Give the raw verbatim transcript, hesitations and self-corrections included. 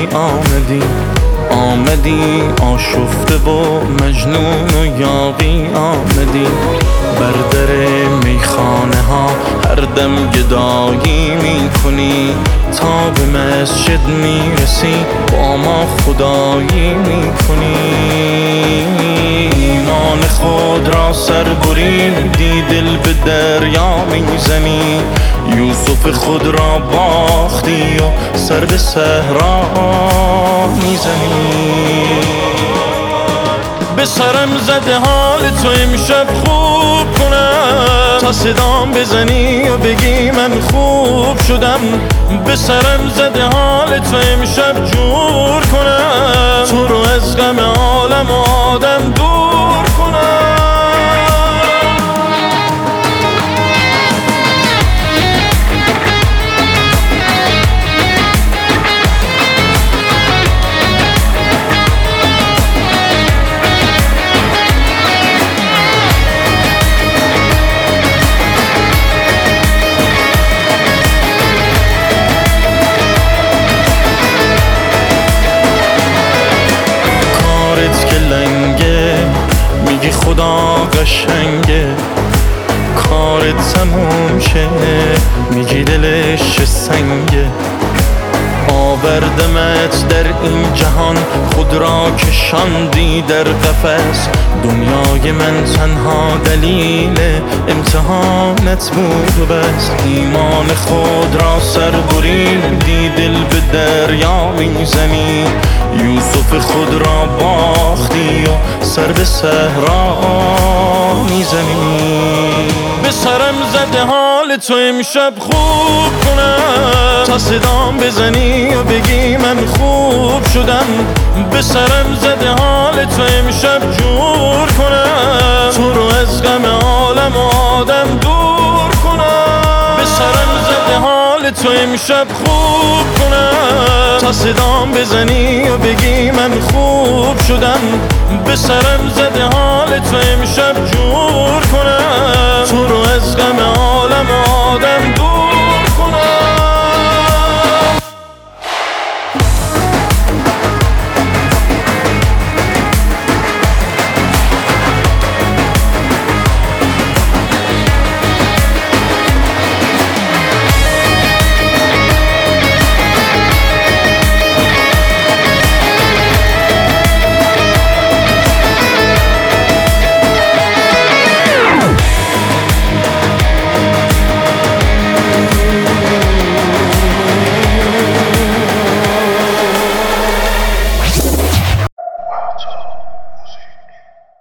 آمدی آمدی آشفته و مجنون و یاغی آمدی بر در میخانه ها هر دم گدایی میکنی تا به مسجد میرسی با ما خدایی میکنی ایمان خود را سر بریدی دل به دریا میزنی یوسف خود را باختی و سر به صحرا میزنی به سرم زده حال تو امشب خوب کنم تا صدام بزنی و بگی من خوب شدم به سرم زده حال تو امشب جور کنم تو رو از غم عالم و آدم دور کنم میگی خدا قشنگه کارت تموم شه میگی دلش چه سنگه آوردمت در این جهان خود را کشاندی در قفس دنیای من تنها دلیل امتحانت بود و بس ایمان خود را سر بریدی دل به دریا میزنی یوسف خود را باختی و سر به صحرا میزنی به سرم زده حال تو امشب خوب کنم تا صدام بزنی و بگی من خوب شدم به سرم زده حال تو امشب جور کنم تو رو از غم عالم و آدم دور کنم به سرم زده حال تو امشب خوب کنم تا صدام بزنی و بگی من خوب شدم به سرم زده حال